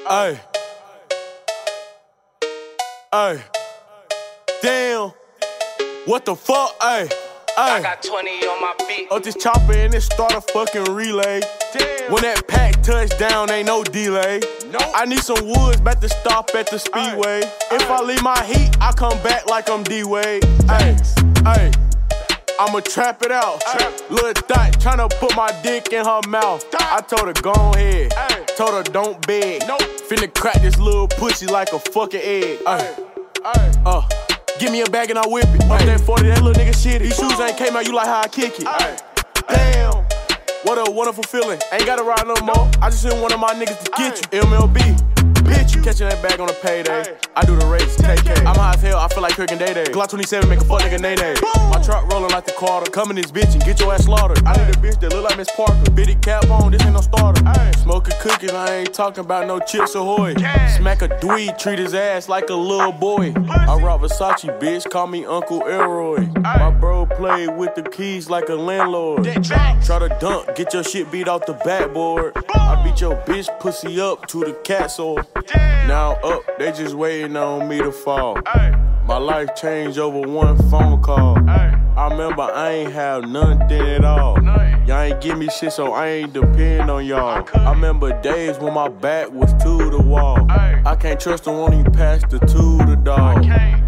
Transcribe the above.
Ay. Ay. Damn. What the fuck? Ay. I got 20 on my feet. Up this chopper and it start a fucking relay. Damn. When that pack touch down, ain't no delay. Nope. I need some woods, back to stop at the speedway. If I leave my heat, I come back like I'm D-Wade. Ay, ay. I'ma trap it out. Lil' Dot tryna put my dick in her mouth. I told her, go ahead. Told her, don't beg. Nope. Finna crack this little pussy like a fucking egg. Give me a bag and I whip it. Up that 40, that little nigga shitty. These shoes ain't came out, you like how I kick it. Damn, what a wonderful feeling. Ain't gotta ride no more. I just sent one of my niggas to get you. MLB, bitch, you catching that bag on a payday. I do the race, KK. I'm high as hell, I feel like Kirk and Day Day. Glock 27 make a fuck nigga nay-nay. My truck rolling like the Carter. Come in this bitch and get your ass slaughtered. I need a bitch that look like Miss Parker. Bitty cap on, this ain't no starter. Smoking cookies, I ain't talking about no Chips Ahoy. Smack a dweeb, treat his ass like a little boy. I rock Versace, bitch, call me Uncle Elroy. My bro played with the keys like a landlord. Try to dunk, get your shit beat off the backboard. I beat your bitch pussy up to the castle. Now up, they just waiting on me to fall. My life changed over one phone call. I remember I ain't have nothing at all. Y'all ain't give me shit, so I ain't depend on y'all. I remember days when my back was to the wall. I can't trust them, won't even pass the to the dog.